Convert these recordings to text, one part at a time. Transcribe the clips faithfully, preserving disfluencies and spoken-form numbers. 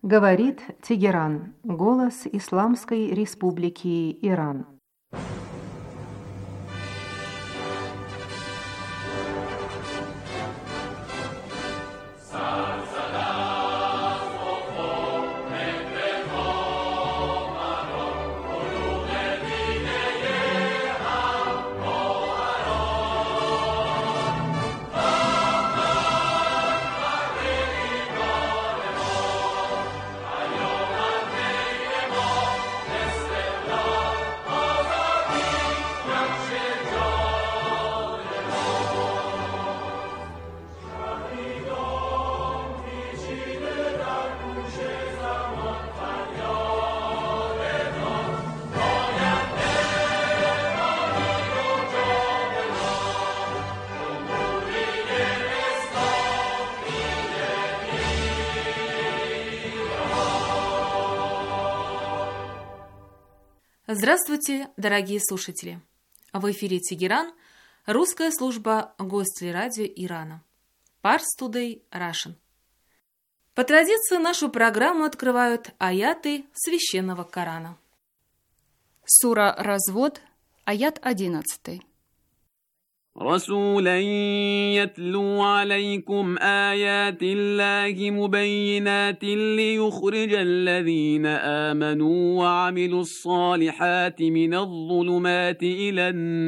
Говорит Тегеран, голос Исламской Республики Иран. Здравствуйте, дорогие слушатели! В эфире Тегеран, русская служба Гостелерадио Ирана. Pars Today Russian. По традиции нашу программу открывают аяты Священного Корана. Сура Развод, аят одиннадцатый. رسولا يتلو عليكم آيات الله مبينات ليخرج الذين آمنوا وعملوا الصالحات من الظلمات إلى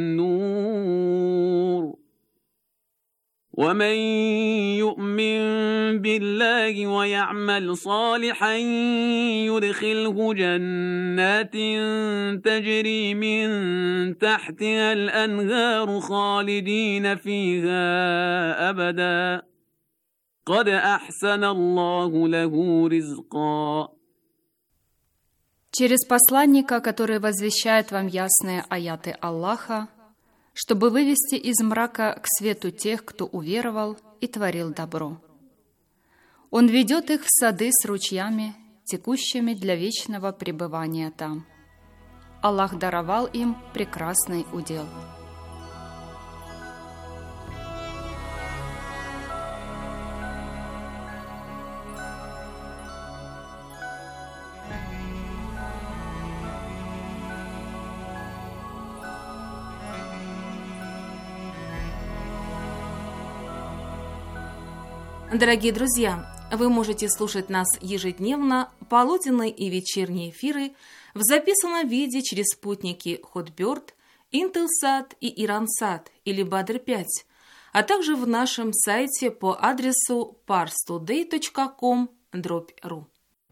النور ومن يؤمن بالله ويعمل صالحا يدخله جنات تجري من تحتها الأنهار خالدين فيها أبدا قد أحسن الله له رزقا. Через посланника, который возвещает вам ясные аяты Аллаха, чтобы вывести из мрака к свету тех, кто уверовал и творил добро. Он ведет их в сады с ручьями, текущими для вечного пребывания там. Аллах даровал им прекрасный удел. Дорогие друзья, вы можете слушать нас ежедневно, полуденные и вечерние эфиры в записанном виде через спутники Хотбёрд, Интелсат и Ирансат или Бадр пять, а также в нашем сайте по адресу парс тудей точка ком дробь ру.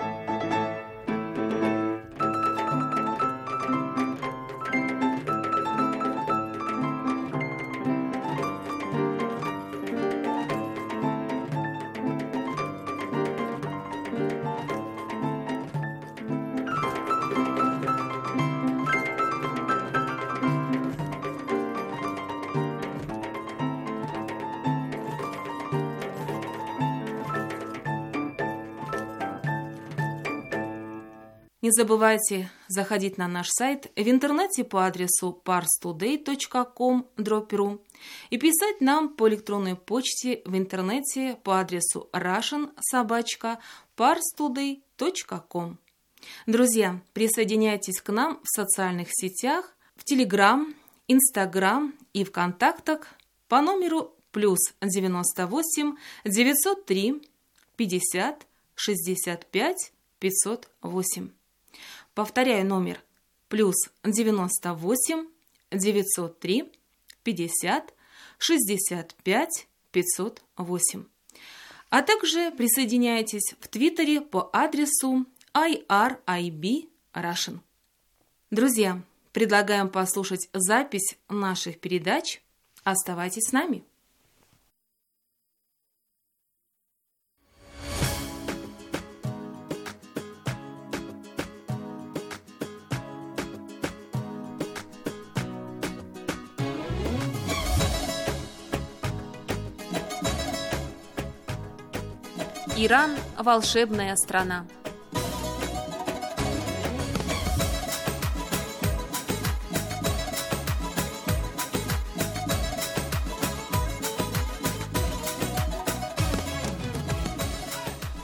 Не забывайте заходить на наш сайт в интернете по адресу парс тудей точка ком дробь ру и писать нам по электронной почте в интернете по адресу russian собака парс тудей точка ком. Друзья, присоединяйтесь к нам в социальных сетях, в Телеграм, Инстаграм и ВКонтактах по номеру плюс девяносто восемь девятьсот три пятьдесят шестьдесят пять пятьсот восемь. Повторяю номер плюс девяносто восемь девятьсот три пятьдесят шестьдесят пять пятьсот восемь. А также присоединяйтесь в Твиттере по адресу ай ар ай би Russian. Друзья, предлагаем послушать запись наших передач. Оставайтесь с нами. Иран – волшебная страна.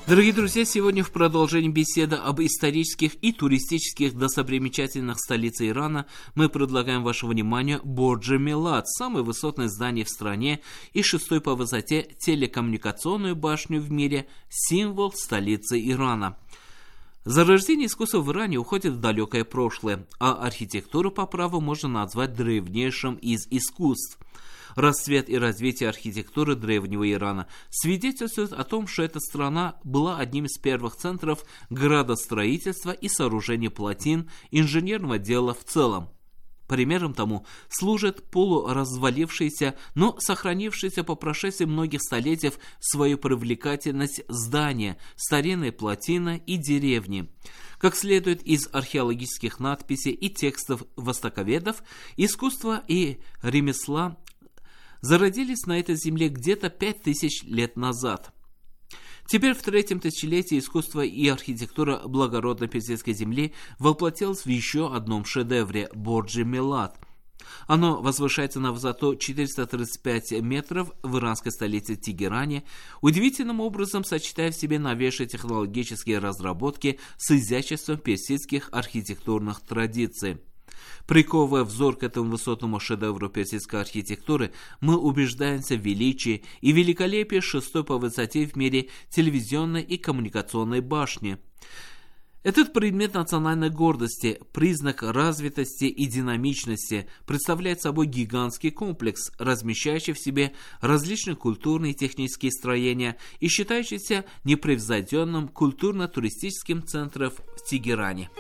Дорогие друзья, сегодня в продолжении беседы об исторических и туристических достопримечательностях столицы Ирана мы предлагаем вашему вниманию Бордж-э-Милад, самое высотное здание в стране и шестой по высоте телекоммуникационную башню в мире, символ столицы Ирана. Зарождение искусства в Иране уходит в далекое прошлое, а архитектуру по праву можно назвать древнейшим из искусств. Расцвет и развитие архитектуры древнего Ирана свидетельствует о том, что эта страна была одним из первых центров градостроительства и сооружения плотин, инженерного дела в целом. Примером тому служит полуразвалившееся, но сохранившееся по прошествии многих столетий свою привлекательность здания, старинные плотины и деревни. Как следует из археологических надписей и текстов востоковедов, искусство и ремесла зародились на этой земле где-то пять тысяч лет назад. Теперь в третьем тысячелетии искусство и архитектура благородной персидской земли воплотилось в еще одном шедевре – Бордж-э-Милад. Оно возвышается на высоту четыреста тридцать пять метров в иранской столице Тегеране, удивительным образом сочетая в себе новейшие технологические разработки с изяществом персидских архитектурных традиций. Приковывая взор к этому высотному шедевру персидской архитектуры, мы убеждаемся в величии и великолепии шестой по высоте в мире телевизионной и коммуникационной башни. Этот предмет национальной гордости, признак развитости и динамичности, представляет собой гигантский комплекс, размещающий в себе различные культурные и технические строения и считающийся непревзойденным культурно-туристическим центром в Тегеране.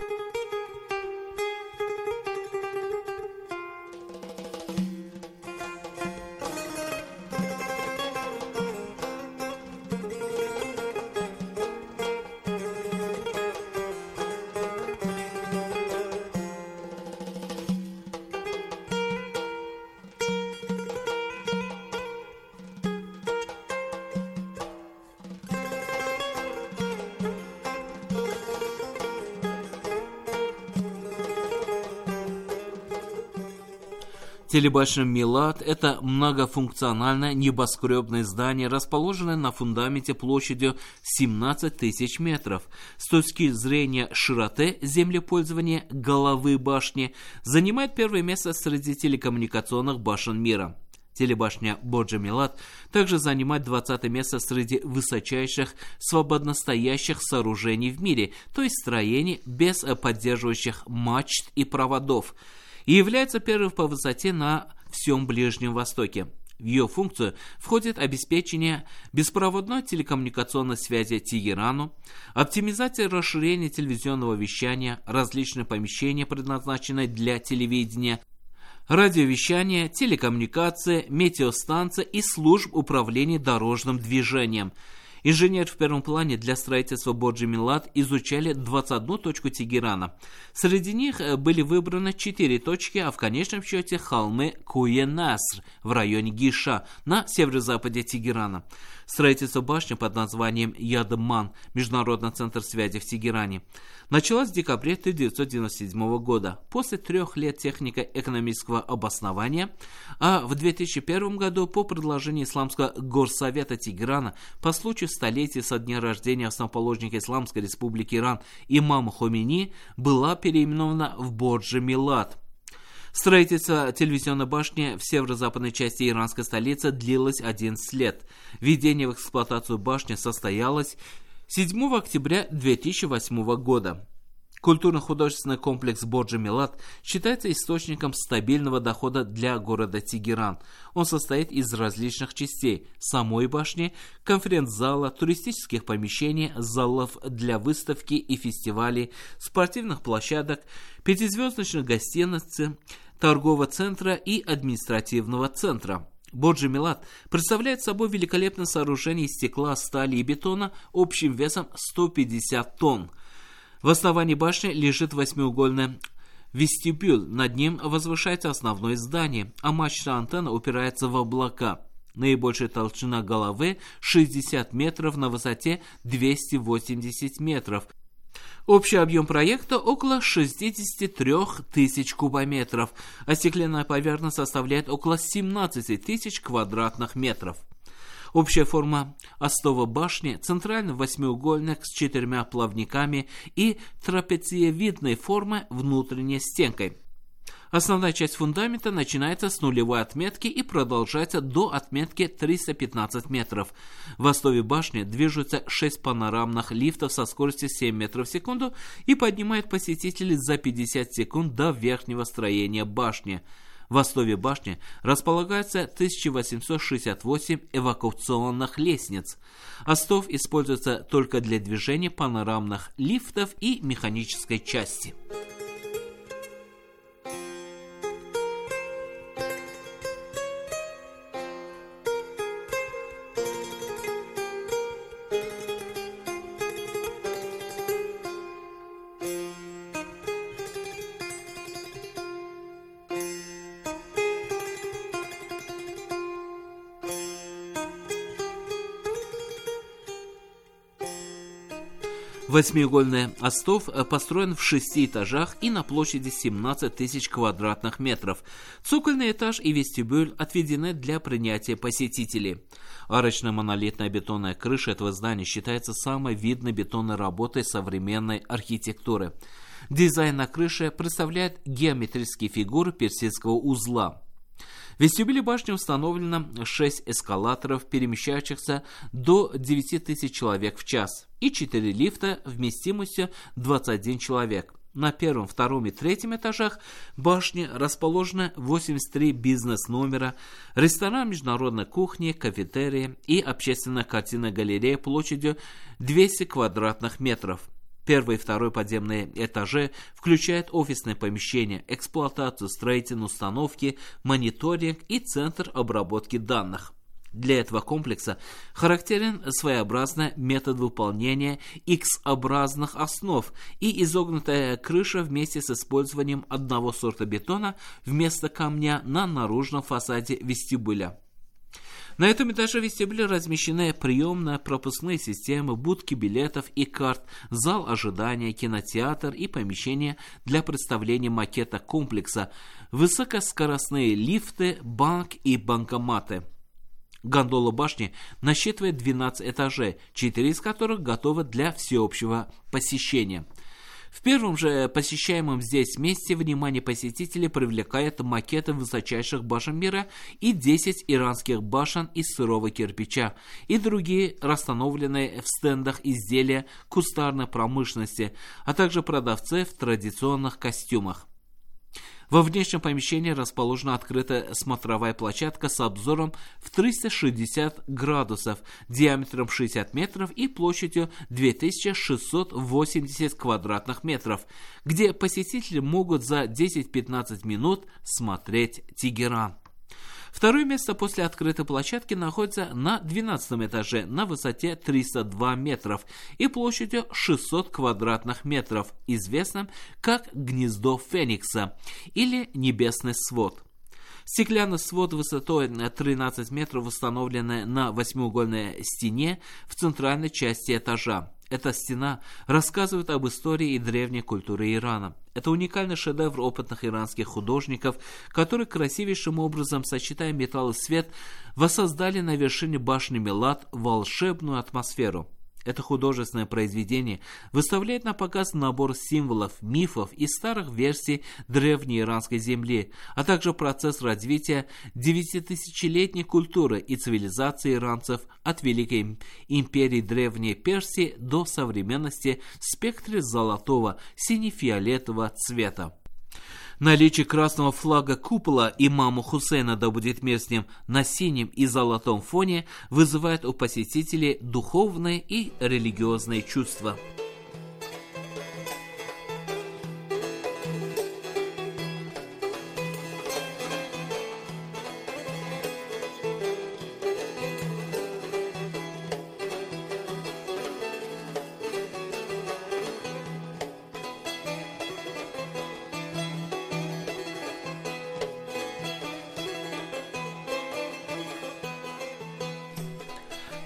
Телебашня Милад – это многофункциональное небоскребное здание, расположенное на фундаменте площадью семнадцать тысяч метров. С точки зрения широты землепользования головы башни занимает первое место среди телекоммуникационных башен мира. Телебашня Бордж-э-Милад также занимает двадцатое место среди высочайших свободностоящих сооружений в мире, то есть строений без поддерживающих мачт и проводов, и является первым по высоте на всем Ближнем Востоке. В ее функцию входит обеспечение беспроводной телекоммуникационной связи Тегерану, оптимизация и расширение телевизионного вещания, различные помещения, предназначенные для телевидения, радиовещание, телекоммуникация, метеостанция и служб управления дорожным движением. Инженеры в первом плане для строительства Бордж-э-Милад изучали двадцать одну точку Тегерана. Среди них были выбраны четыре точки, а в конечном счете холмы Куе-Наср в районе Гиша на северо-западе Тегерана. Строительство башни под названием Ядман, Международный центр связи в Тегеране, началось в декабре тысяча девятьсот девяносто седьмого года, после трех лет технико-экономического обоснования, а в две тысячи первом году по предложению Исламского горсовета Тегерана по случаю столетия со дня рождения основоположника Исламской республики Иран имама Хомейни была переименована в Бордж-э-Милад. Строительство телевизионной башни в северо-западной части иранской столицы длилось одиннадцать лет. Введение в эксплуатацию башни состоялось седьмого октября две тысячи восьмого года. Культурно-художественный комплекс Бордж-э-Милад считается источником стабильного дохода для города Тегеран. Он состоит из различных частей: самой башни, конференц-зала, туристических помещений, залов для выставки и фестивалей, спортивных площадок, пятизвездочных гостиниц, торгового центра и административного центра. Бордж-э-Милад представляет собой великолепное сооружение из стекла, стали и бетона общим весом сто пятьдесят тонн. В основании башни лежит восьмиугольный вестибюль, над ним возвышается основное здание, а мачта антенна упирается в облака. Наибольшая толщина головы шестьдесят метров, на высоте двести восемьдесят метров. Общий объем проекта около шестьдесят три тысячи кубометров, а стеклянная поверхность составляет около семнадцать тысяч квадратных метров. Общая форма остова башни – центральный восьмиугольник с четырьмя плавниками и трапециевидной формы внутренней стенкой. Основная часть фундамента начинается с нулевой отметки и продолжается до отметки триста пятнадцать метров. В основе башни движутся шесть панорамных лифтов со скоростью семь метров в секунду и поднимают посетителей за пятьдесят секунд до верхнего строения башни. В основе башни располагается тысяча восемьсот шестьдесят восемь эвакуационных лестниц. Остов используется только для движения панорамных лифтов и механической части. Восьмиугольный остов построен в шести этажах и на площади семнадцать тысяч квадратных метров. Цокольный этаж и вестибюль отведены для принятия посетителей. Арочная монолитная бетонная крыша этого здания считается самой видной бетонной работой современной архитектуры. Дизайн на крыше представляет геометрические фигуры персидского узла. В вестибюле башни установлено шесть эскалаторов, перемещающихся до девяти тысяч человек в час, и четыре лифта вместимостью двадцать один человек. На первом, втором и третьем этажах башни расположены восемьдесят три бизнес-номера, ресторан международной кухни, кафетерия и общественная картинная галерея площадью двести квадратных метров. Первый и второй подземные этажи включают офисные помещения, эксплуатацию строительной установки, мониторинг и центр обработки данных. Для этого комплекса характерен своеобразный метод выполнения X-образных основ и изогнутая крыша вместе с использованием одного сорта бетона вместо камня на наружном фасаде вестибюля. На этом этаже вестибюля размещены приемные пропускные системы, будки билетов и карт, зал ожидания, кинотеатр и помещение для представления макета комплекса, высокоскоростные лифты, банк и банкоматы. Гондола башни насчитывает двенадцать этажей, четыре из которых готовы для всеобщего посещения. В первом же посещаемом здесь месте внимание посетителей привлекает макеты высочайших башен мира и десять иранских башен из сырого кирпича и другие расстановленные в стендах изделия кустарной промышленности, а также продавцы в традиционных костюмах. Во внешнем помещении расположена открытая смотровая площадка с обзором в триста шестьдесят градусов, диаметром шестьдесят метров и площадью две тысячи шестьсот восемьдесят квадратных метров, где посетители могут за десять-пятнадцать минут смотреть Тегеран. Второе место после открытой площадки находится на двенадцатом этаже на высоте триста два метров и площадью шестьсот квадратных метров, известным как «Гнездо Феникса» или «Небесный свод». Стеклянный свод высотой тринадцать метров установлен на восьмиугольной стене в центральной части этажа. Эта стена рассказывает об истории и древней культуре Ирана. Это уникальный шедевр опытных иранских художников, которые красивейшим образом, сочетая металл и свет, воссоздали на вершине башни Милад волшебную атмосферу. Это художественное произведение выставляет на показ набор символов, мифов и старых версий древней иранской земли, а также процесс развития девятитысячелетней культуры и цивилизации иранцев от Великой империи Древней Персии до современности в спектре золотого, сине-фиолетового цвета. Наличие красного флага купола имама Хусейна, да будет мир с ним, на синем и золотом фоне вызывает у посетителей духовные и религиозные чувства.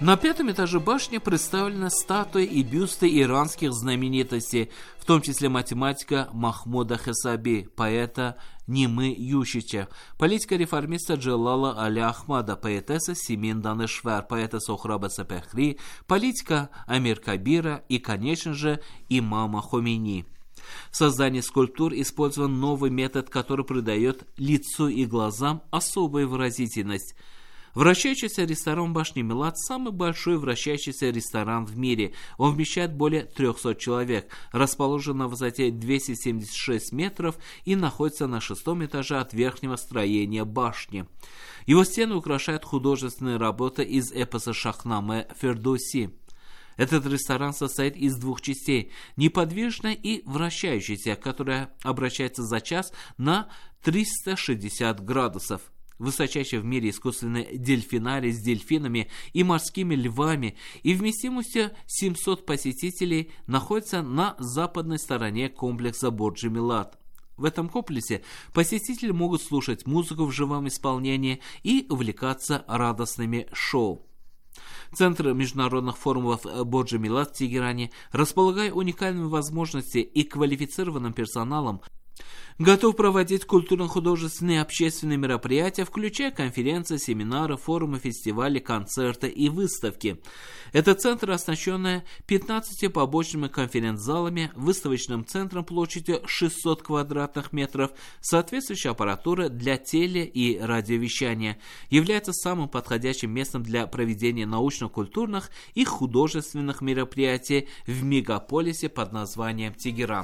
На пятом этаже башни представлены статуи и бюсты иранских знаменитостей, в том числе математика Махмуда Хесаби, поэта Нимы Ющича, политика-реформиста Джалала Али Ахмада, поэтесса Симин Данешвар, поэта Сохраба Сапехри, политика Амир Кабира и, конечно же, имама Хомейни. В создании скульптур использован новый метод, который придает лицу и глазам особую выразительность. Вращающийся ресторан башни Милад – самый большой вращающийся ресторан в мире. Он вмещает более трехсот человек, расположен на высоте двести семьдесят шесть метров и находится на шестом этаже от верхнего строения башни. Его стены украшают художественные работы из эпоса Шахнаме Фердоуси. Этот ресторан состоит из двух частей – неподвижной и вращающейся, которая обращается за час на триста шестьдесят градусов. Высочайший в мире искусственный дельфинарий с дельфинами и морскими львами и вместимостью семьсот посетителей находится на западной стороне комплекса Борджи Милад. В этом комплексе посетители могут слушать музыку в живом исполнении и увлекаться радостными шоу. Центр международных форумов Борджи Милад в Тегеране, располагая уникальными возможностями и квалифицированным персоналом, готов проводить культурно-художественные и общественные мероприятия, включая конференции, семинары, форумы, фестивали, концерты и выставки. Этот центр, оснащенный пятнадцатью побочными конференц-залами, выставочным центром площадью шестьсот квадратных метров, соответствующей аппаратурой для теле- и радиовещания, является самым подходящим местом для проведения научно-культурных и художественных мероприятий в мегаполисе под названием Тегеран.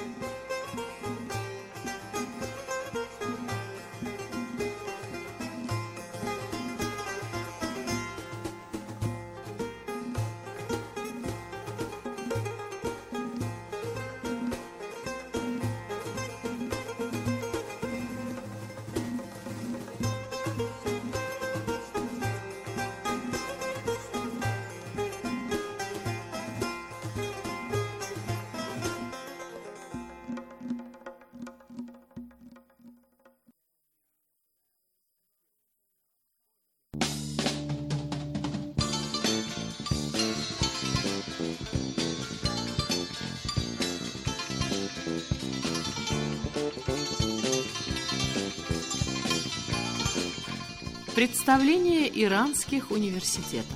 Представление иранских университетов.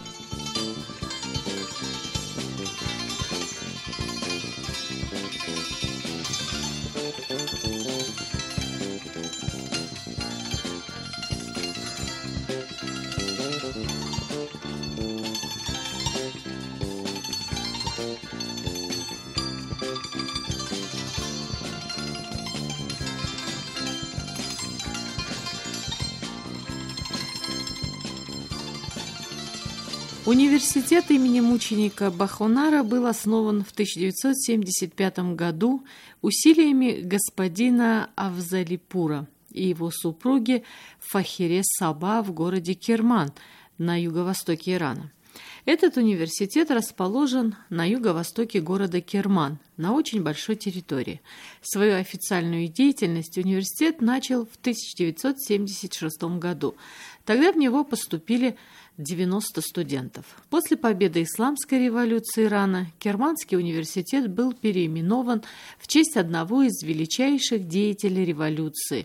Университет имени мученика Бахонара был основан в тысяча девятьсот семьдесят пятом году усилиями господина Афзалипура и его супруги Фахире Саба в городе Керман на юго-востоке Ирана. Этот университет расположен на юго-востоке города Керман, на очень большой территории. Свою официальную деятельность университет начал в тысяча девятьсот семьдесят шестом году. Тогда в него поступили девяносто студентов. После победы Исламской революции Ирана Керманский университет был переименован в честь одного из величайших деятелей революции,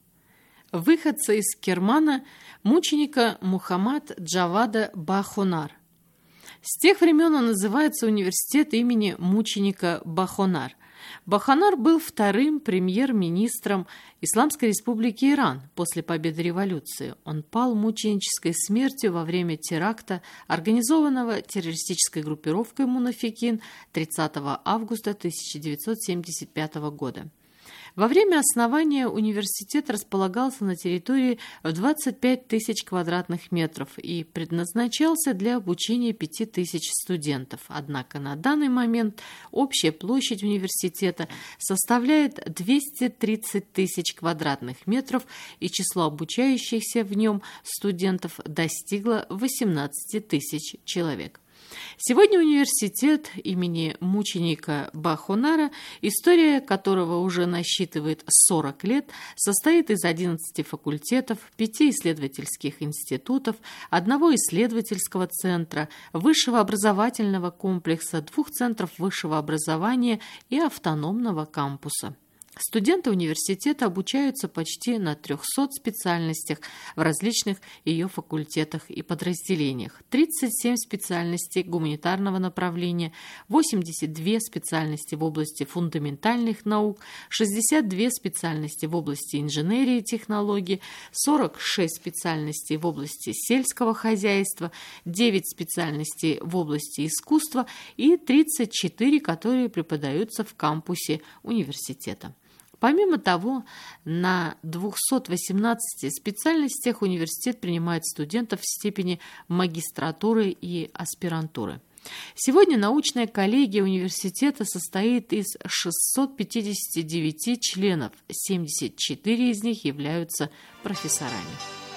выходца из Кермана, мученика Мухаммад Джавада Бахонар. С тех времен он называется университет имени мученика Бахонар. Бахонар был вторым премьер-министром Исламской республики Иран после победы революции. Он пал мученической смертью во время теракта, организованного террористической группировкой Мунафикин тридцатого августа тысяча девятьсот семьдесят пятого года. Во время основания университет располагался на территории в двадцать пять тысяч квадратных метров и предназначался для обучения пяти тысяч студентов. Однако на данный момент общая площадь университета составляет двести тридцать тысяч квадратных метров, и число обучающихся в нем студентов достигло восемнадцати тысяч человек. Сегодня университет имени мученика Бахонара, история которого уже насчитывает сорок лет, состоит из одиннадцати факультетов, пяти исследовательских институтов, одного исследовательского центра, высшего образовательного комплекса, двух центров высшего образования и автономного кампуса. Студенты университета обучаются почти на трёхсот специальностях в различных ее факультетах и подразделениях. тридцать семь специальностей гуманитарного направления, восемьдесят две специальности в области фундаментальных наук, шестьдесят две специальности в области инженерии и технологий, сорок шесть специальностей в области сельского хозяйства, девять специальностей в области искусства и тридцать четыре, которые преподаются в кампусе университета. Помимо того, на двухстах восемнадцати специальностях университет принимает студентов в степени магистратуры и аспирантуры. Сегодня научная коллегия университета состоит из шестисот пятидесяти девяти членов, семьдесят четыре из них являются профессорами.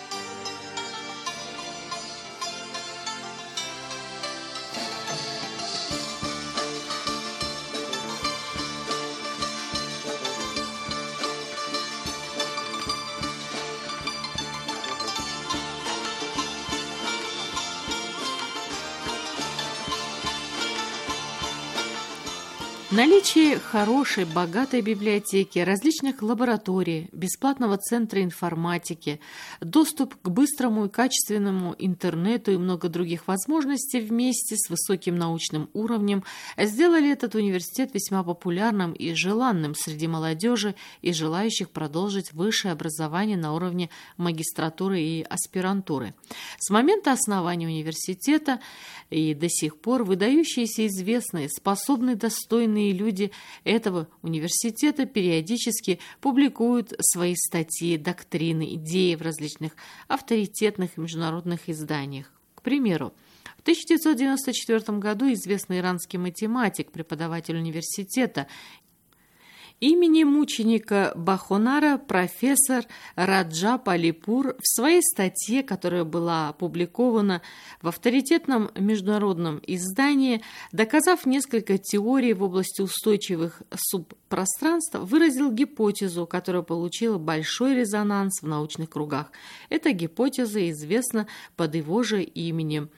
Наличие хорошей, богатой библиотеки, различных лабораторий, бесплатного центра информатики, доступ к быстрому и качественному интернету и много других возможностей вместе с высоким научным уровнем сделали этот университет весьма популярным и желанным среди молодежи и желающих продолжить высшее образование на уровне магистратуры и аспирантуры. С момента основания университета и до сих пор выдающиеся, известные, способные, достойные люди этого университета периодически публикуют свои статьи, доктрины, идеи в различных авторитетных международных изданиях. К примеру, в тысяча девятьсот девяносто четвёртом году известный иранский математик, преподаватель университета имени мученика Бахонара, профессор Раджаб Алипур, в своей статье, которая была опубликована в авторитетном международном издании, доказав несколько теорий в области устойчивых субпространств, выразил гипотезу, которая получила большой резонанс в научных кругах. Эта гипотеза известна под его же именем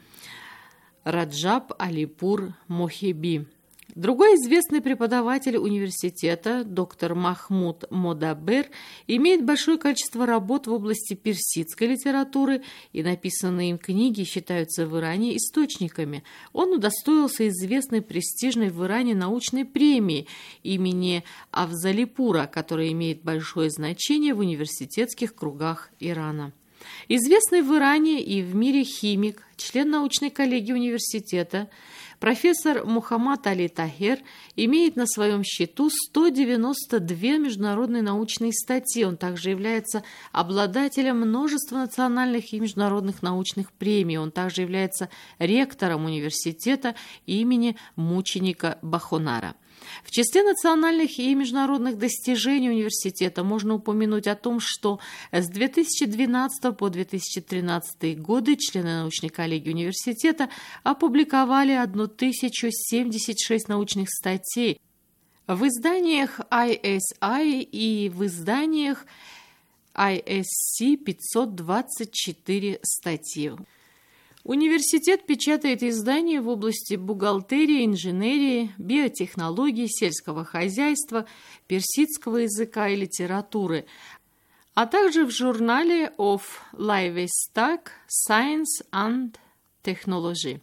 Раджаб Алипур Мохеби. Другой известный преподаватель университета, доктор Махмуд Модабер, имеет большое количество работ в области персидской литературы, и написанные им книги считаются в Иране источниками. Он удостоился известной престижной в Иране научной премии имени Афзалипура, которая имеет большое значение в университетских кругах Ирана. Известный в Иране и в мире химик, член научной коллегии университета, профессор Мухаммад Али Тахер имеет на своем счету сто девяносто две международные научные статьи. Он также является обладателем множества национальных и международных научных премий. Он также является ректором университета имени мученика Бахонара. В числе национальных и международных достижений университета можно упомянуть о том, что с две тысячи двенадцатого по две тысячи тринадцатый годы члены научной коллегии университета опубликовали тысячу семьдесят шесть научных статей в изданиях ай эс ай и в изданиях ай эс си пятьсот двадцать четыре статьи. Университет печатает издания в области бухгалтерии, инженерии, биотехнологий, сельского хозяйства, персидского языка и литературы, а также в журнале of Livestock, Science and Technology.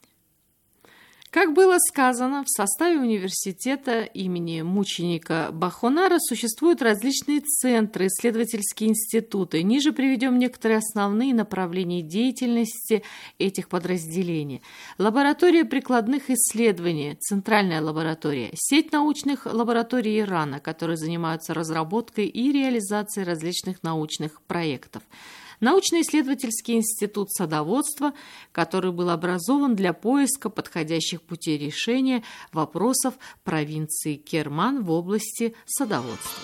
Как было сказано, в составе университета имени мученика Бахонара существуют различные центры, исследовательские институты. Ниже приведем некоторые основные направления деятельности этих подразделений. Лаборатория прикладных исследований, центральная лаборатория, сеть научных лабораторий Ирана, которые занимаются разработкой и реализацией различных научных проектов. Научно-исследовательский институт садоводства, который был образован для поиска подходящих путей решения вопросов провинции Керман в области садоводства.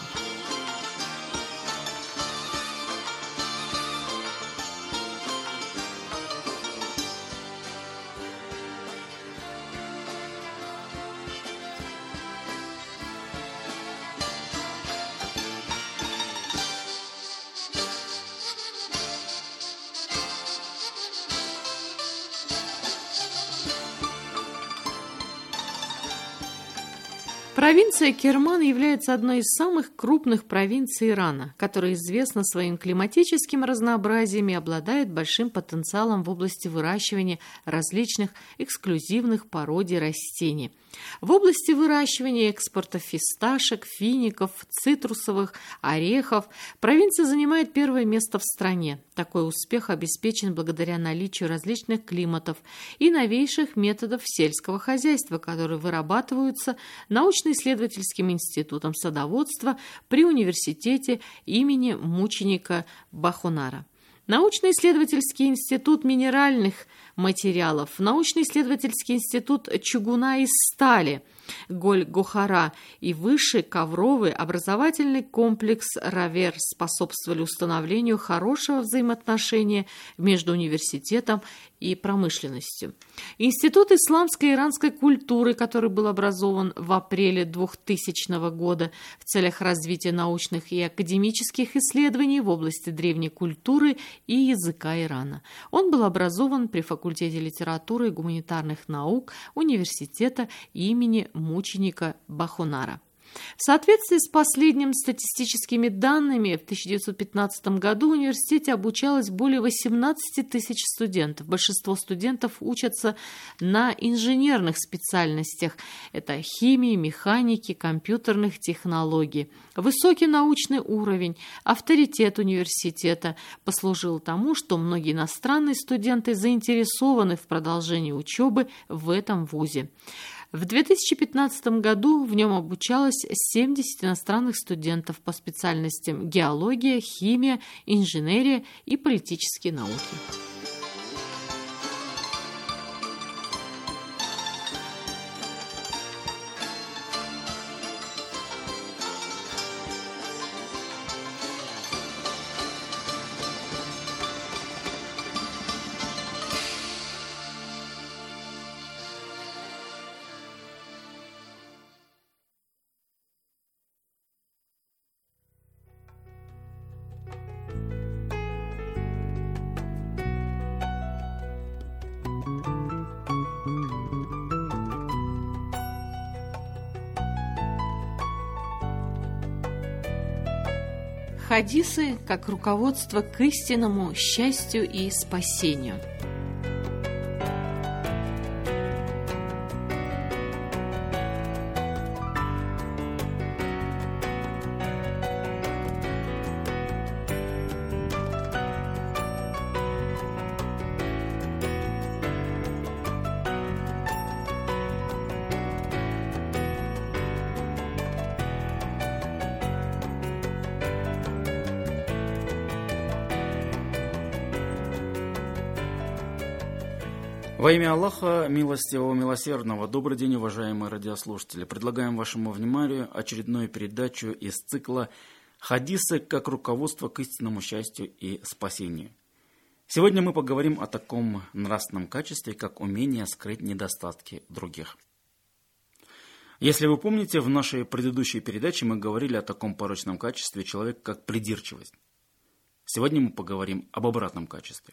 Провинция Керман является одной из самых крупных провинций Ирана, которая известна своим климатическим разнообразием и обладает большим потенциалом в области выращивания различных эксклюзивных породий растений. В области выращивания и экспорта фисташек, фиников, цитрусовых, орехов провинция занимает первое место в стране. Такой успех обеспечен благодаря наличию различных климатов и новейших методов сельского хозяйства, которые вырабатываются научно-исследовательским институтом садоводства при университете имени мученика Бахунара. Научно-исследовательский институт минеральных материалов, научно-исследовательский институт чугуна и стали Голь-Гохара и высший ковровый образовательный комплекс Равер способствовали установлению хорошего взаимоотношения между университетом и промышленностью. Институт исламской и иранской культуры, который был образован в апреле двухтысячного года в целях развития научных и академических исследований в области древней культуры и языка Ирана. Он был образован при факультете литературы и гуманитарных наук университета имени мученика Бахунара. В соответствии с последними статистическими данными, в тысяча девятьсот пятнадцатом году в университете обучалось более восемнадцати тысяч студентов. Большинство студентов учатся на инженерных специальностях. Это химии, механики, компьютерных технологий. Высокий научный уровень, авторитет университета послужил тому, что многие иностранные студенты заинтересованы в продолжении учебы в этом вузе. В две тысячи пятнадцатом году в нем обучалось семьдесят иностранных студентов по специальностям геология, химия, инженерия и политические науки. Хадисы как руководство к истинному счастью и спасению. Во имя Аллаха, милостивого, милосердного, добрый день, уважаемые радиослушатели. Предлагаем вашему вниманию очередную передачу из цикла «Хадисы как руководство к истинному счастью и спасению». Сегодня мы поговорим о таком нравственном качестве, как умение скрыть недостатки других. Если вы помните, в нашей предыдущей передаче мы говорили о таком порочном качестве человека, как придирчивость. Сегодня мы поговорим об обратном качестве.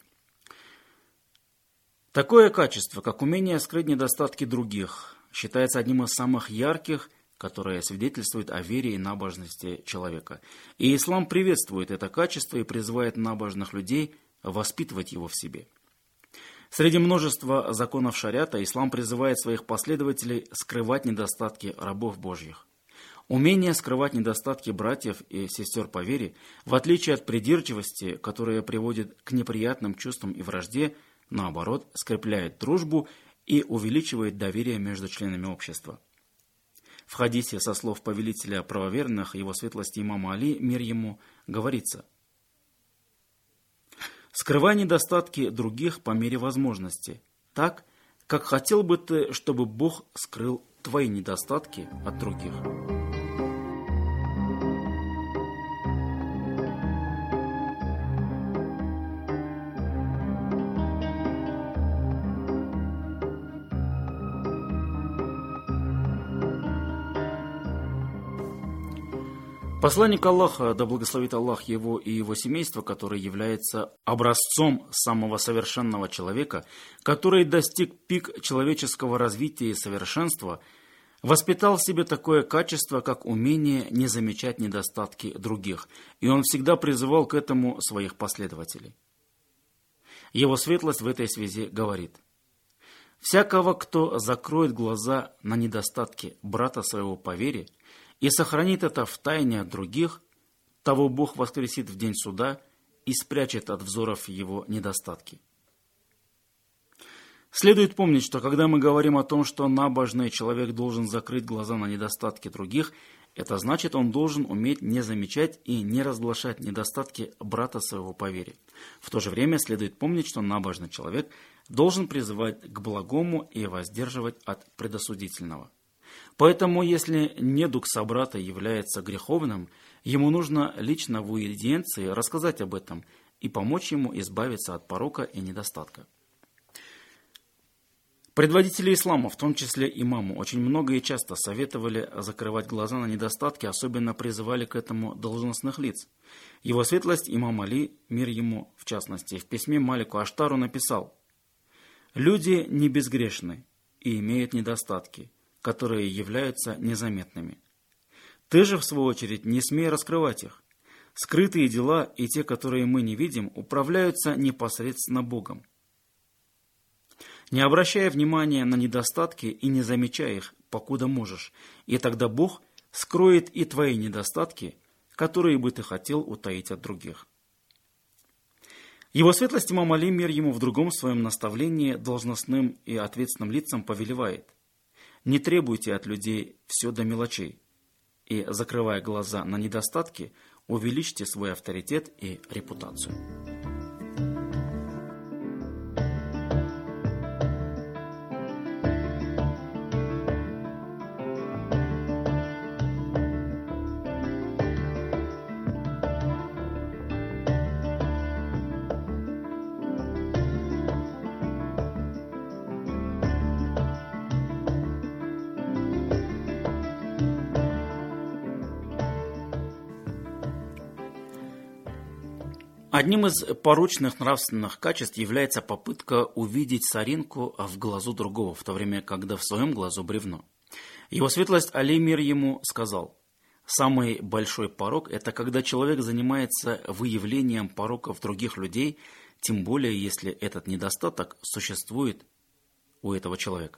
Такое качество, как умение скрыть недостатки других, считается одним из самых ярких, которое свидетельствует о вере и набожности человека. И ислам приветствует это качество и призывает набожных людей воспитывать его в себе. Среди множества законов шариата ислам призывает своих последователей скрывать недостатки рабов Божьих. Умение скрывать недостатки братьев и сестер по вере, в отличие от придирчивости, которая приводит к неприятным чувствам и вражде, наоборот, скрепляет дружбу и увеличивает доверие между членами общества. В хадисе со слов повелителя правоверных, его светлости имама Али, мир ему, говорится: «Скрывай недостатки других по мере возможности, так, как хотел бы ты, чтобы Бог скрыл твои недостатки от других». Посланник Аллаха, да благословит Аллах его и его семейство, который является образцом самого совершенного человека, который достиг пик человеческого развития и совершенства, воспитал в себе такое качество, как умение не замечать недостатки других, и он всегда призывал к этому своих последователей. Его светлость в этой связи говорит: «Всякого, кто закроет глаза на недостатки брата своего по вере и сохранит это в тайне от других, того Бог воскресит в день суда и спрячет от взоров его недостатки». Следует помнить, что когда мы говорим о том, что набожный человек должен закрыть глаза на недостатки других, это значит, он должен уметь не замечать и не разглашать недостатки брата своего по вере. В то же время следует помнить, что набожный человек должен призывать к благому и воздерживать от предосудительного. Поэтому, если недуг собрата является греховным, ему нужно лично в уидиенции рассказать об этом и помочь ему избавиться от порока и недостатка. Предводители ислама, в том числе имаму, очень много и часто советовали закрывать глаза на недостатки, особенно призывали к этому должностных лиц. Его светлость имам Али, мир ему в частности, в письме Малику Аштару написал: «Люди не безгрешны и имеют недостатки, которые являются незаметными. Ты же, в свою очередь, не смей раскрывать их. Скрытые дела и те, которые мы не видим, управляются непосредственно Богом. Не обращая внимания на недостатки и не замечая их, покуда можешь, и тогда Бог скроет и твои недостатки, которые бы ты хотел утаить от других». Его светлость имам Али, мир ему, в другом своем наставлении должностным и ответственным лицам повелевает: «Не требуйте от людей все до мелочей, и, закрывая глаза на недостатки, увеличьте свой авторитет и репутацию». Одним из порочных нравственных качеств является попытка увидеть соринку в глазу другого, в то время, когда в своем глазу бревно. Его светлость Али, мир ему, сказал: «Самый большой порок – это когда человек занимается выявлением пороков других людей, тем более, если этот недостаток существует у этого человека».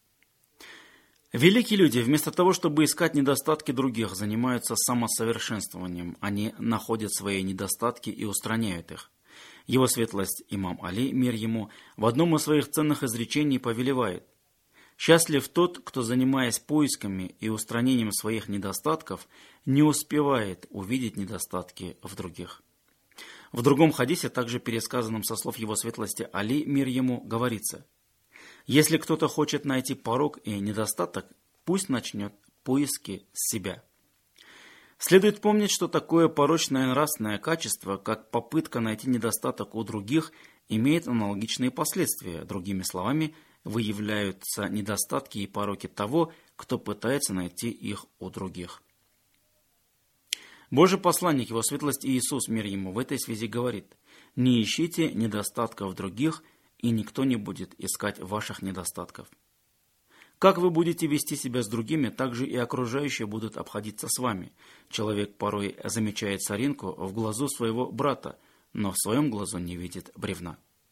Великие люди, вместо того, чтобы искать недостатки других, занимаются самосовершенствованием. Они находят свои недостатки и устраняют их. Его светлость имам Али, мир ему, в одном из своих ценных изречений повелевает: «Счастлив тот, кто, занимаясь поисками и устранением своих недостатков, не успевает увидеть недостатки в других». В другом хадисе, также пересказанном со слов его светлости Али, мир ему, говорится: «Если кто-то хочет найти порок и недостаток, пусть начнет поиски с себя». Следует помнить, что такое порочное нравственное качество, как попытка найти недостаток у других, имеет аналогичные последствия. Другими словами, выявляются недостатки и пороки того, кто пытается найти их у других. Божий посланник, его светлость Иисус, мир ему, в этой связи говорит: «Не ищите недостатков других, и никто не будет искать ваших недостатков. Как вы будете вести себя с другими, так же и окружающие будут обходиться с вами. Человек порой замечает соринку в глазу своего брата, но в своем глазу не видит бревна».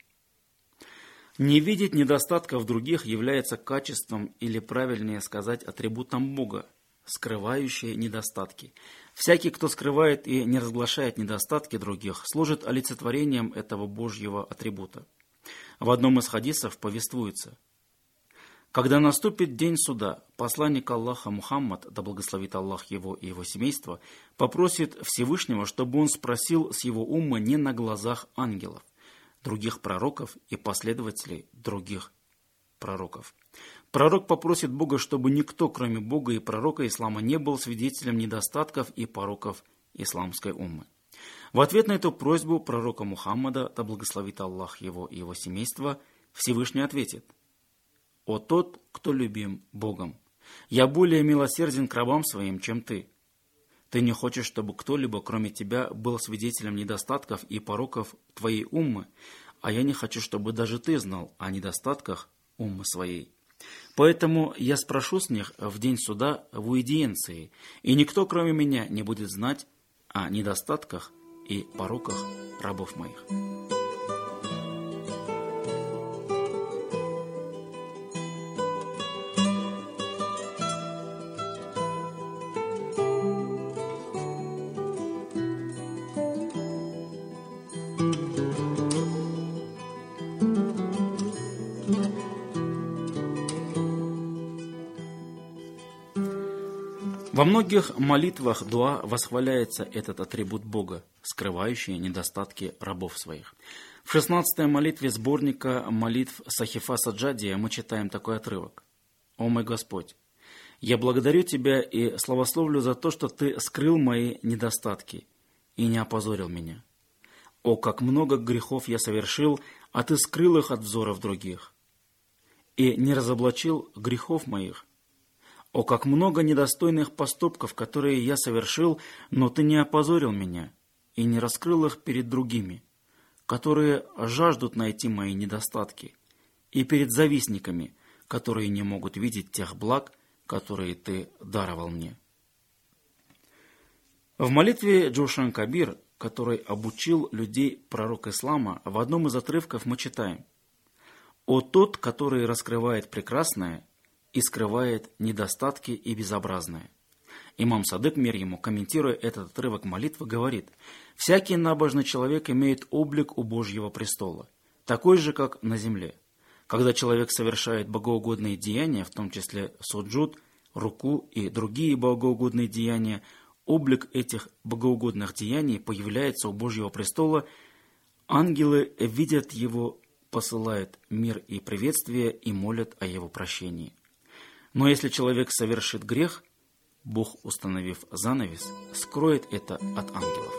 Не видеть недостатков других является качеством, или правильнее сказать, атрибутом Бога, скрывающие недостатки. Всякий, кто скрывает и не разглашает недостатки других, служит олицетворением этого Божьего атрибута. В одном из хадисов повествуется: «Когда наступит день суда, посланник Аллаха Мухаммад, да благословит Аллах его и его семейство, попросит Всевышнего, чтобы он спросил с его умма не на глазах ангелов, других пророков и последователей других пророков. Пророк попросит Бога, чтобы никто, кроме Бога и пророка ислама, не был свидетелем недостатков и пороков исламской уммы. В ответ на эту просьбу пророка Мухаммада, да благословит Аллах его и его семейство, Всевышний ответит: «О тот, кто любим Богом, я более милосерден к рабам своим, чем ты. Ты не хочешь, чтобы кто-либо, кроме тебя, был свидетелем недостатков и пороков твоей уммы, а я не хочу, чтобы даже ты знал о недостатках уммы своей». Поэтому я спрошу с них в день суда в уидиенции, и никто, кроме меня, не будет знать о недостатках и пороках рабов моих». Во многих молитвах дуа восхваляется этот атрибут Бога, скрывающий недостатки рабов своих. В шестнадцатой молитве сборника молитв Сахифа Саджадия мы читаем такой отрывок. «О мой Господь, я благодарю Тебя и славословлю за то, что Ты скрыл мои недостатки и не опозорил меня. О, как много грехов я совершил, а Ты скрыл их от взоров других, и не разоблачил грехов моих. О, как много недостойных поступков, которые я совершил, но Ты не опозорил меня и не раскрыл их перед другими, которые жаждут найти мои недостатки, и перед завистниками, которые не могут видеть тех благ, которые Ты даровал мне». В молитве Джошан Кабир, который обучил людей пророк ислама, в одном из отрывков мы читаем: «О тот, который раскрывает прекрасное и скрывает недостатки и безобразное». Имам Садык, мир ему, комментируя этот отрывок молитвы, говорит: «Всякий набожный человек имеет облик у Божьего престола, такой же, как на земле. Когда человек совершает богоугодные деяния, в том числе суджуд, руку и другие богоугодные деяния, облик этих богоугодных деяний появляется у Божьего престола, ангелы видят его, посылают мир и приветствие и молят о его прощении. Но если человек совершит грех, Бог, установив занавес, скроет это от ангелов».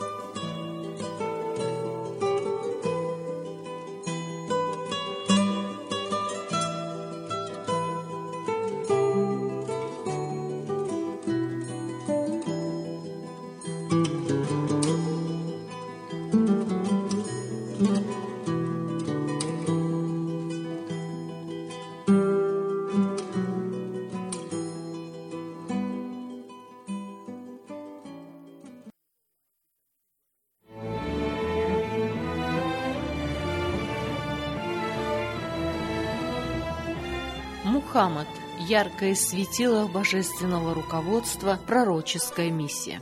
Мухаммад. Яркое светило божественного руководства, пророческая миссия.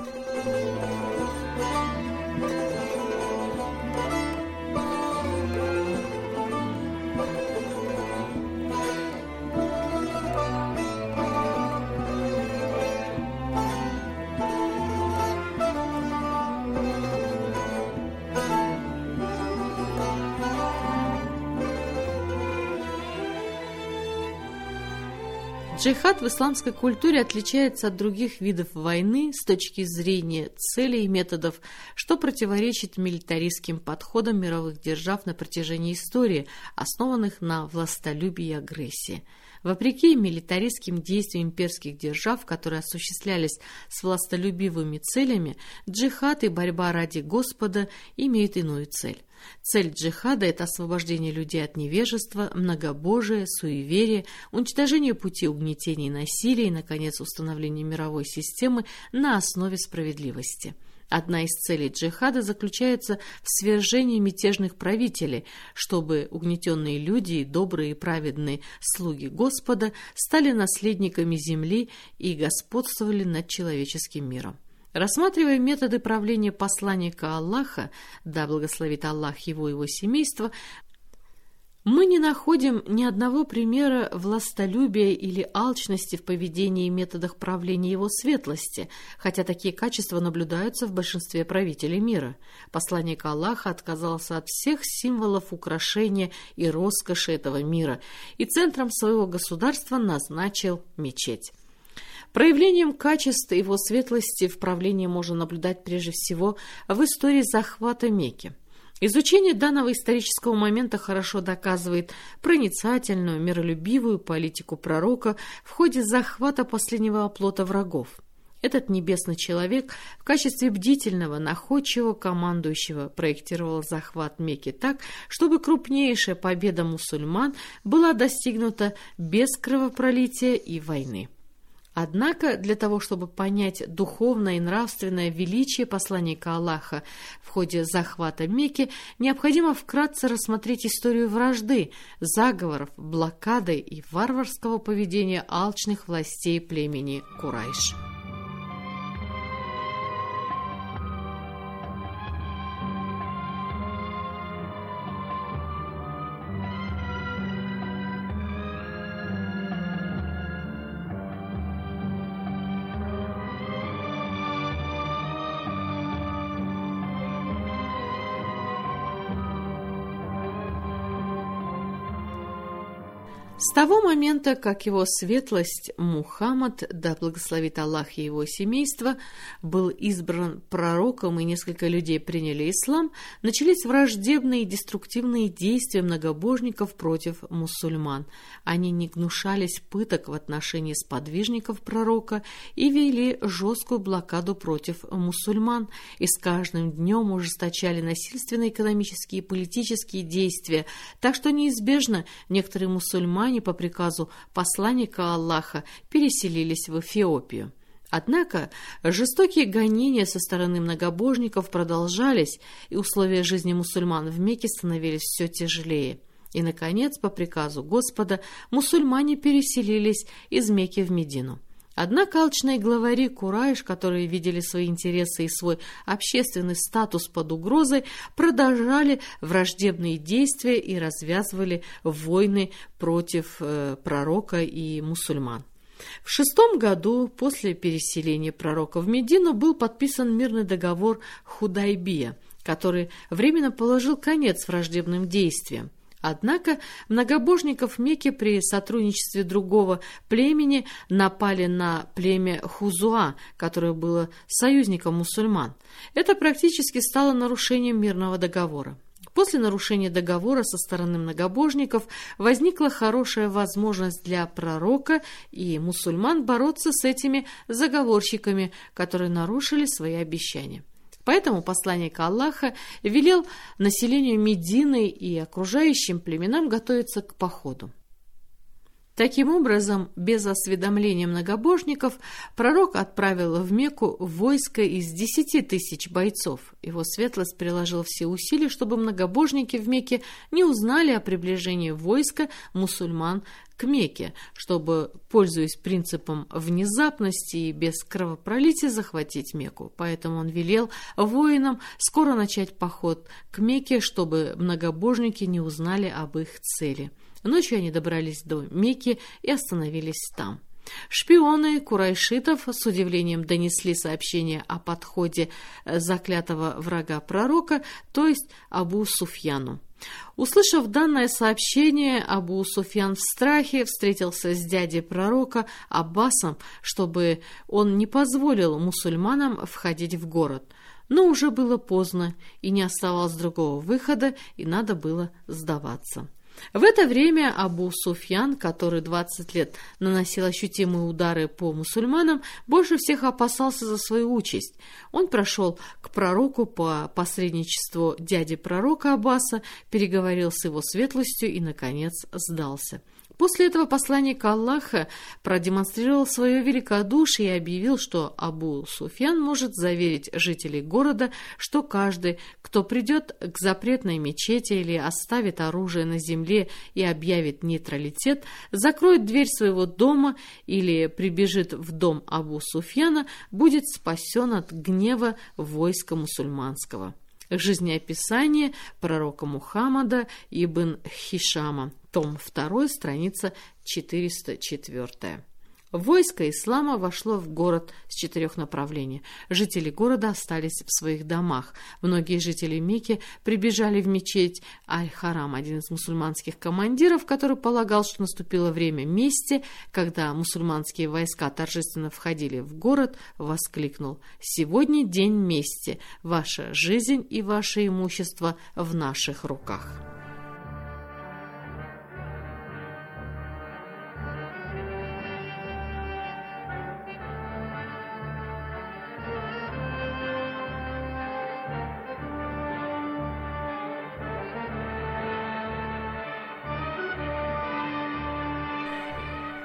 Джихад в исламской культуре отличается от других видов войны с точки зрения целей и методов, что противоречит милитаристским подходам мировых держав на протяжении истории, основанных на властолюбии и агрессии. Вопреки милитаристским действиям имперских держав, которые осуществлялись с властолюбивыми целями, джихад и борьба ради Господа имеют иную цель. Цель джихада – это освобождение людей от невежества, многобожия, суеверия, уничтожение пути угнетения и насилия и, наконец, установление мировой системы на основе справедливости. Одна из целей джихада заключается в свержении мятежных правителей, чтобы угнетенные люди и добрые и праведные слуги Господа стали наследниками земли и господствовали над человеческим миром. Рассматривая методы правления посланника Аллаха, да благословит Аллах его и его семейство, мы не находим ни одного примера властолюбия или алчности в поведении и методах правления его светлости, хотя такие качества наблюдаются в большинстве правителей мира. Посланник Аллаха отказался от всех символов украшения и роскоши этого мира и центром своего государства назначил мечеть. Проявлением качеств его светлости в правлении можно наблюдать прежде всего в истории захвата Мекки. Изучение данного исторического момента хорошо доказывает проницательную, миролюбивую политику пророка в ходе захвата последнего оплота врагов. Этот небесный человек в качестве бдительного, находчивого командующего проектировал захват Мекки так, чтобы крупнейшая победа мусульман была достигнута без кровопролития и войны. Однако для того, чтобы понять духовное и нравственное величие посланника Аллаха в ходе захвата Мекки, необходимо вкратце рассмотреть историю вражды, заговоров, блокады и варварского поведения алчных властей племени Курайш. С того момента, как его светлость Мухаммад, да благословит Аллах и его семейство, был избран пророком и несколько людей приняли ислам, начались враждебные и деструктивные действия многобожников против мусульман. Они не гнушались пыток в отношении сподвижников пророка и вели жесткую блокаду против мусульман, и с каждым днем ужесточали насильственные экономические и политические действия, так что неизбежно некоторые мусульмане по приказу посланника Аллаха переселились в Эфиопию. Однако жестокие гонения со стороны многобожников продолжались, и условия жизни мусульман в Мекке становились все тяжелее. И, наконец, по приказу Господа, мусульмане переселились из Мекки в Медину. Однако алчные главари Курайш, которые видели свои интересы и свой общественный статус под угрозой, продолжали враждебные действия и развязывали войны против э, пророка и мусульман. В шестом году после переселения пророка в Медину был подписан мирный договор Худайбия, который временно положил конец враждебным действиям. Однако многобожников Мекки при сотрудничестве другого племени напали на племя Хузуа, которое было союзником мусульман. Это практически стало нарушением мирного договора. После нарушения договора со стороны многобожников возникла хорошая возможность для пророка и мусульман бороться с этими заговорщиками, которые нарушили свои обещания. Поэтому посланник Аллаха велел населению Медины и окружающим племенам готовиться к походу. Таким образом, без осведомления многобожников, пророк отправил в Мекку войско из десяти тысяч бойцов. Его светлость приложил все усилия, чтобы многобожники в Мекке не узнали о приближении войска мусульман к Мекке, чтобы, пользуясь принципом внезапности и без кровопролития, захватить Мекку. Поэтому он велел воинам скоро начать поход к Мекке, чтобы многобожники не узнали об их цели. Ночью они добрались до Мекки и остановились там. Шпионы курайшитов с удивлением донесли сообщение о подходе заклятого врага пророка, то есть Абу Суфьяну. Услышав данное сообщение, Абу Суфьян в страхе встретился с дядей пророка Аббасом, чтобы он не позволил мусульманам входить в город. Но уже было поздно, и не оставалось другого выхода, и надо было сдаваться. В это время Абу Суфьян, который двадцать лет наносил ощутимые удары по мусульманам, больше всех опасался за свою участь. Он прошел к пророку по посредничеству дяди пророка Аббаса, переговорил с его светлостью и, наконец, сдался. После этого посланник Аллаха продемонстрировал свое великодушие и объявил, что Абу Суфьян может заверить жителей города, что каждый, кто придет к запретной мечети или оставит оружие на земле и объявит нейтралитет, закроет дверь своего дома или прибежит в дом Абу Суфьяна, будет спасен от гнева войска мусульманского. Жизнеописание пророка Мухаммада ибн Хишама, том два, страница четыреста четыре. Войско ислама вошло в город с четырех направлений. Жители города остались в своих домах. Многие жители Мекки прибежали в мечеть Аль-Харам. Один из мусульманских командиров, который полагал, что наступило время мести, когда мусульманские войска торжественно входили в город, воскликнул: «Сегодня день мести. Ваша жизнь и ваше имущество в наших руках».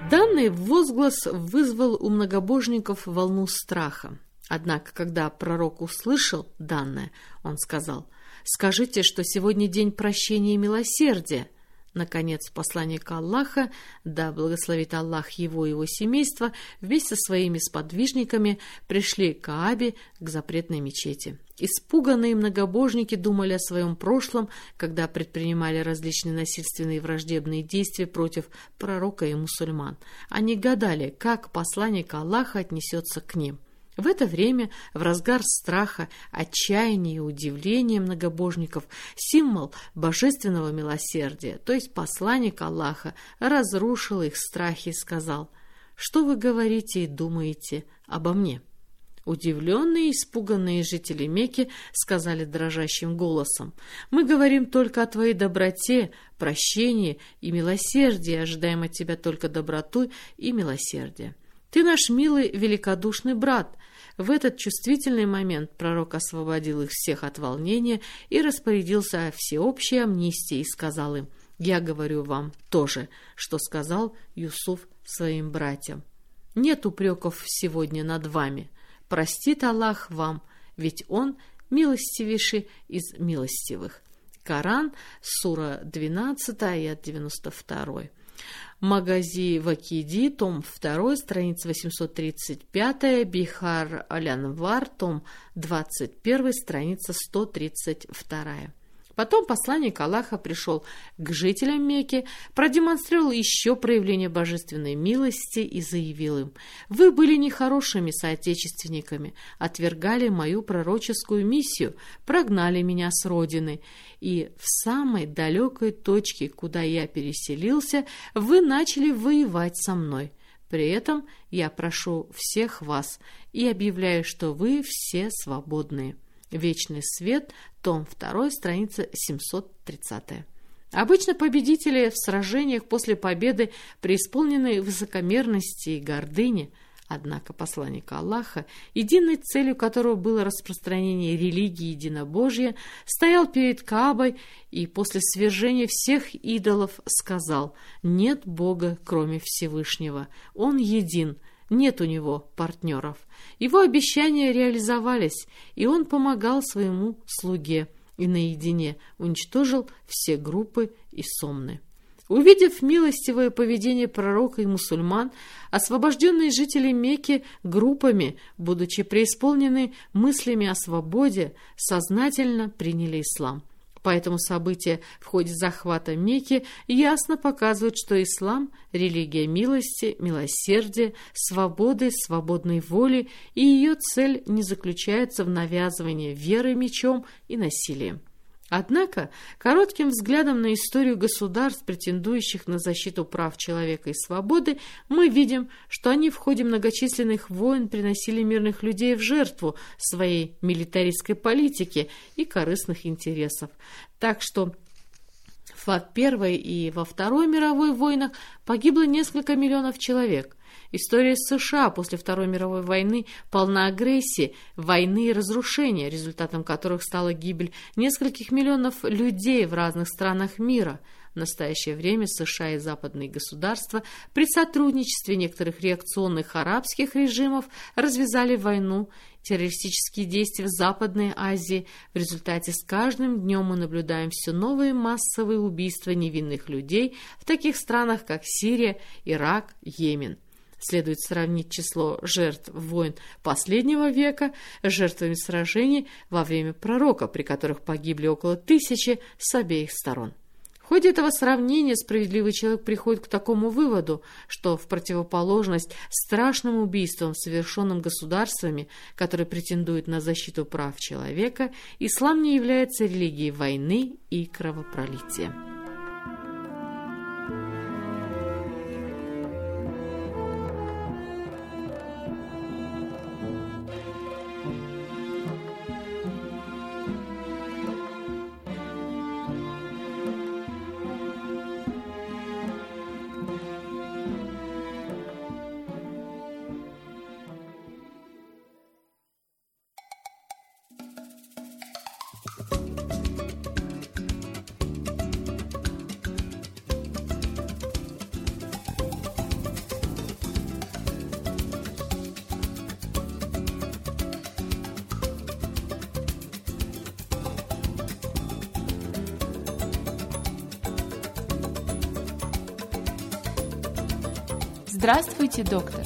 Данный возглас вызвал у многобожников волну страха. Однако, когда пророк услышал данное, он сказал: «Скажите, что сегодня день прощения и милосердия». Наконец, посланник Аллаха, да благословит Аллах его и его семейство, вместе со своими сподвижниками пришли к Каабе, к запретной мечети. Испуганные многобожники думали о своем прошлом, когда предпринимали различные насильственные и враждебные действия против пророка и мусульман. Они гадали, как посланник Аллаха отнесется к ним. В это время, в разгар страха, отчаяния и удивления многобожников, символ божественного милосердия, то есть посланник Аллаха, разрушил их страхи и сказал: «Что вы говорите и думаете обо мне?» Удивленные и испуганные жители Мекки сказали дрожащим голосом: «Мы говорим только о твоей доброте, прощении и милосердии, ожидаем от тебя только доброту и милосердие. Ты наш милый великодушный брат». В этот чувствительный момент пророк освободил их всех от волнения и распорядился о всеобщей амнистии и сказал им: «Я говорю вам то же, что сказал Юсуф своим братьям. Нет упреков сегодня над вами. Простит Аллах вам, ведь Он милостивейший из милостивых». Коран, сура двенадцатая, аят девяносто два. Магази Вакиди, том два, страница восемьсот тридцать пять, Бихар Алянвар, том двадцать один, страница сто тридцать два. Потом посланник Аллаха пришел к жителям Мекки, продемонстрировал еще проявление божественной милости и заявил им: «Вы были нехорошими соотечественниками, отвергали мою пророческую миссию, прогнали меня с родины, и в самой далекой точке, куда я переселился, вы начали воевать со мной. При этом я прошу всех вас и объявляю, что вы все свободные». Вечный свет, том два, страница семьсот тридцать. Обычно победители в сражениях после победы преисполнены высокомерности и гордыни. Однако посланник Аллаха, единой целью которого было распространение религии единобожия, стоял перед Каабой и после свержения всех идолов сказал: «Нет Бога, кроме Всевышнего. Он един. Нет у него партнеров». Его обещания реализовались, и он помогал своему слуге и наедине уничтожил все группы и сомны. Увидев милостивое поведение пророка и мусульман, освобожденные жители Мекки группами, будучи преисполнены мыслями о свободе, сознательно приняли ислам. Поэтому события в ходе захвата Мекки ясно показывают, что ислам – религия милости, милосердия, свободы, свободной воли, и ее цель не заключается в навязывании веры мечом и насилием. Однако, коротким взглядом на историю государств, претендующих на защиту прав человека и свободы, мы видим, что они в ходе многочисленных войн приносили мирных людей в жертву своей милитаристской политики и корыстных интересов. Так что в Первой и во Второй мировой войнах погибло несколько миллионов человек. История США после Второй мировой войны полна агрессии, войны и разрушения, результатом которых стала гибель нескольких миллионов людей в разных странах мира. В настоящее время США и западные государства при сотрудничестве некоторых реакционных арабских режимов развязали войну, террористические действия в Западной Азии. В результате с каждым днем мы наблюдаем все новые массовые убийства невинных людей в таких странах, как Сирия, Ирак, Йемен. Следует сравнить число жертв войн последнего века с жертвами сражений во время пророка, при которых погибли около тысячи с обеих сторон. В ходе этого сравнения справедливый человек приходит к такому выводу, что в противоположность страшным убийствам, совершенным государствами, которые претендуют на защиту прав человека, ислам не является религией войны и кровопролития. Здравствуйте, доктор.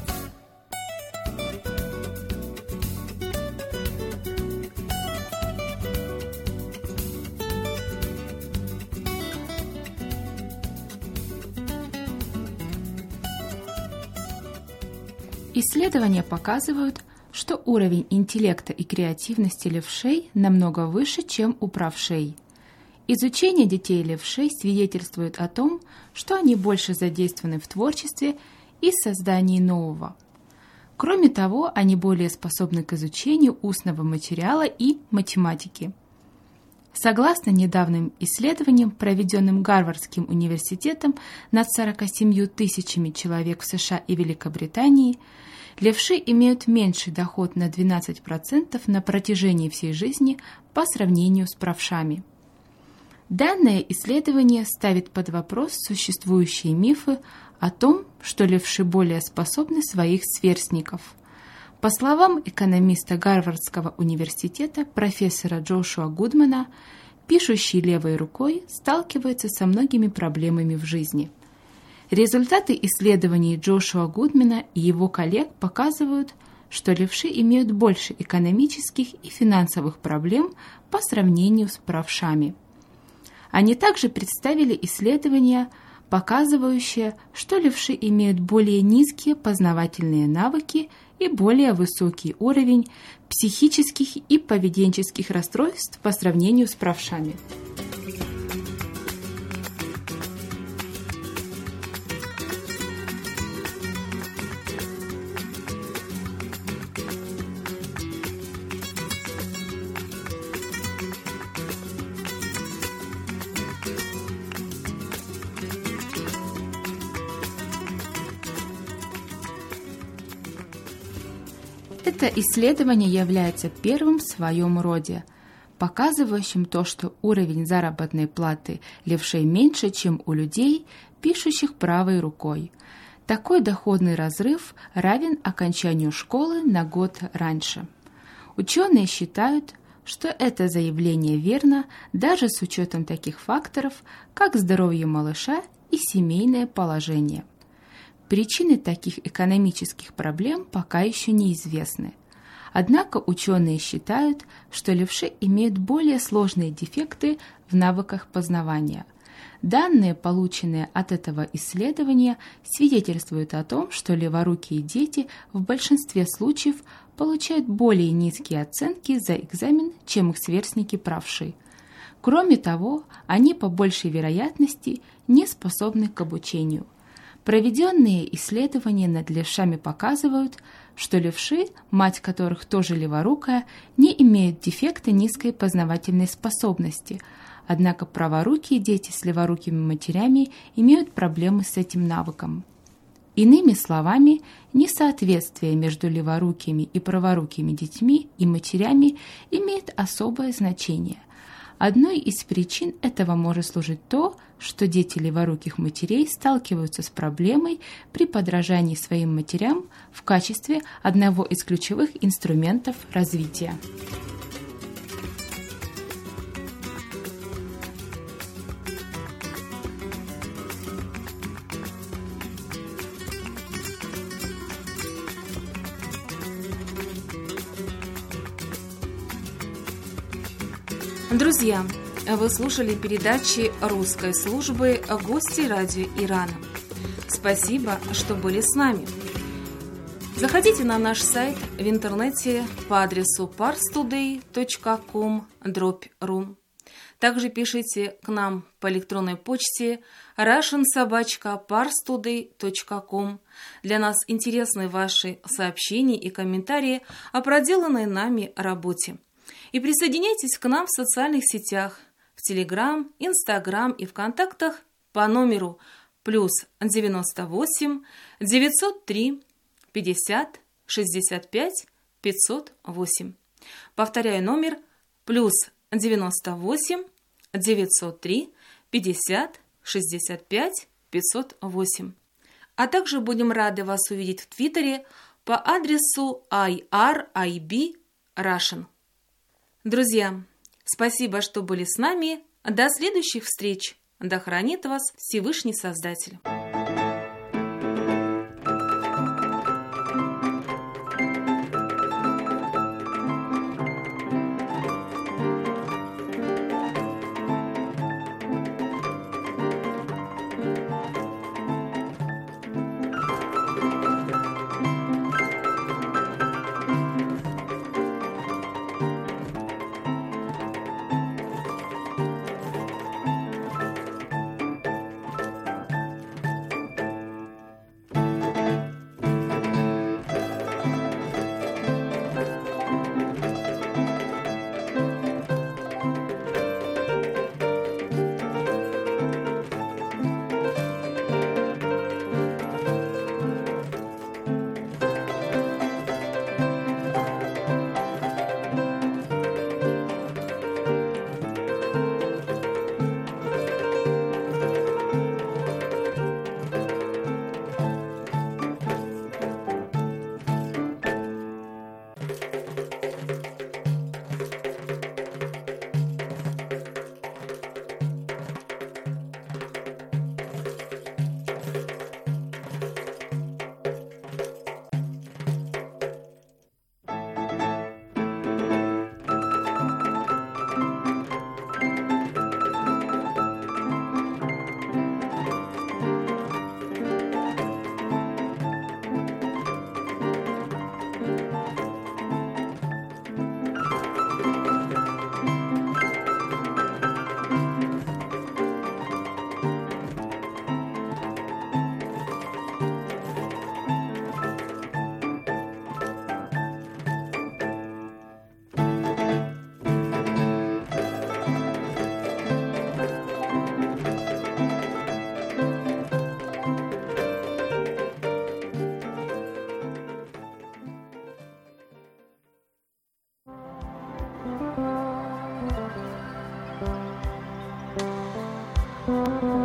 Исследования показывают, что уровень интеллекта и креативности левшей намного выше, чем у правшей. Изучение детей левшей свидетельствует о том, что они больше задействованы в творчестве и создании нового. Кроме того, они более способны к изучению устного материала и математики. Согласно недавним исследованиям, проведенным Гарвардским университетом над сорока семью тысячами человек в США и Великобритании, левши имеют меньший доход на двенадцать процентов на протяжении всей жизни по сравнению с правшами. Данное исследование ставит под вопрос существующие мифы о том, что левши более способны своих сверстников. По словам экономиста Гарвардского университета профессора Джошуа Гудмана, пишущий левой рукой сталкивается со многими проблемами в жизни. Результаты исследований Джошуа Гудмана и его коллег показывают, что левши имеют больше экономических и финансовых проблем по сравнению с правшами. Они также представили исследования, показывающие, что левши имеют более низкие познавательные навыки и более высокий уровень психических и поведенческих расстройств по сравнению с правшами. Это исследование является первым в своем роде, показывающим то, что уровень заработной платы левшей меньше, чем у людей, пишущих правой рукой. Такой доходный разрыв равен окончанию школы на год раньше. Ученые считают, что это заявление верно даже с учетом таких факторов, как здоровье малыша и семейное положение. Причины таких экономических проблем пока еще неизвестны. Однако ученые считают, что левши имеют более сложные дефекты в навыках познавания. Данные, полученные от этого исследования, свидетельствуют о том, что леворукие дети в большинстве случаев получают более низкие оценки за экзамен, чем их сверстники правши. Кроме того, они по большей вероятности не способны к обучению. Проведенные исследования над левшами показывают, что левши, мать которых тоже леворукая, не имеют дефекта низкой познавательной способности, однако праворукие дети с леворукими матерями имеют проблемы с этим навыком. Иными словами, несоответствие между леворукими и праворукими детьми и матерями имеет особое значение. Одной из причин этого может служить то, что дети леворуких матерей сталкиваются с проблемой при подражании своим матерям в качестве одного из ключевых инструментов развития. Друзья, вы слушали передачи русской службы «Гости радио Ирана». Спасибо, что были с нами. Заходите на наш сайт в интернете по адресу парстудей точка ком дробь ру. Также пишите к нам по электронной почте russian собака parstoday точка ком. Для нас интересны ваши сообщения и комментарии о проделанной нами работе. И присоединяйтесь к нам в социальных сетях, в Телеграм, Инстаграм и ВКонтактах по номеру плюс девяносто восемь девятьсот три пятьдесят шестьдесят пять пятьсот восемь. Повторяю номер плюс девяносто восемь девятьсот три пятьдесят шестьдесят пять пятьсот восемь. А также будем рады вас увидеть в Твиттере по адресу ай ар ай би Russian. Друзья, спасибо, что были с нами. До следующих встреч. Да хранит вас Всевышний Создатель. Thank you.